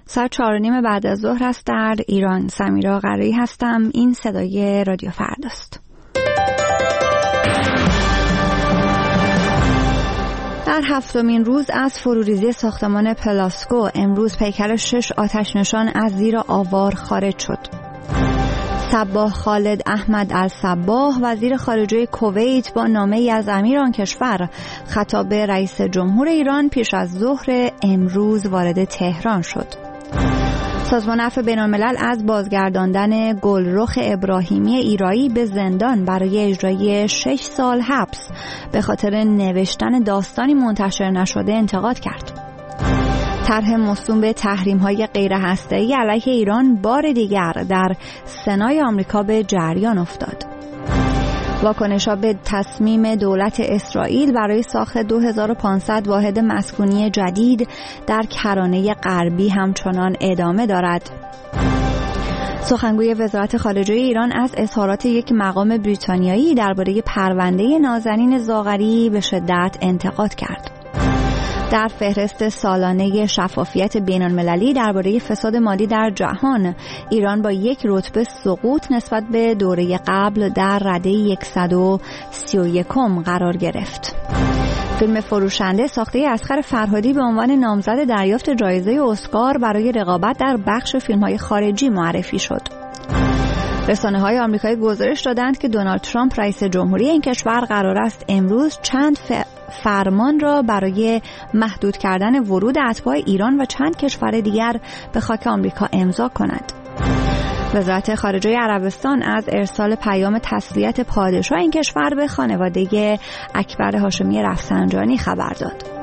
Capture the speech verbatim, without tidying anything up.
ساعت چهار و نیم بعد از ظهر است در ایران. سمیرا قرایی هستم. این صدای رادیو فرداست. در هفتمین روز از فروریزی ساختمان پلاسکو امروز پیکر شش آتش نشان از زیر آوار خارج شد. صباح خالد احمد الصباح وزیر خارجه کویت با نامه‌ای از امیر آن کشور خطاب به رئیس جمهور ایران پیش از ظهر امروز وارد تهران شد. سازمان عفو بین‌الملل از بازگرداندن گلرخ ابراهیمی ایرایی به زندان برای اجرای شش سال حبس به خاطر نوشتن داستانی منتشر نشده انتقاد کرد. طرح موسوم به تحریم‌های غیرهسته‌ای علیه ایران بار دیگر در سنای آمریکا به جریان افتاد. واکنش‌ها به تصمیم دولت اسرائیل برای ساخت دو هزار و پانصد واحد مسکونی جدید در کرانه غربی همچنان ادامه دارد. سخنگوی وزارت خارجه ایران از اظهارات یک مقام بریتانیایی درباره پرونده نازنین زاغری به شدت انتقاد کرد. در فهرست سالانه شفافیت بین‌المللی درباره فساد مالی در جهان، ایران با یک رتبه سقوط نسبت به دوره قبل در رده صد و سی و یک قرار گرفت. فیلم فروشنده ساخته اصغر فرهادی به عنوان نامزد دریافت جایزه اسکار برای رقابت در بخش فیلم‌های خارجی معرفی شد. رسانه‌های آمریکایی گزارش دادند که دونالد ترامپ رئیس جمهوری این کشور قرار است امروز چند ف... فرمان را برای محدود کردن ورود اتباع ایران و چند کشور دیگر به خاک آمریکا امضا کند. وزارت خارجه عربستان از ارسال پیام تسلیت پادشاه این کشور به خانواده اکبر هاشمی رفسنجانی خبر داد.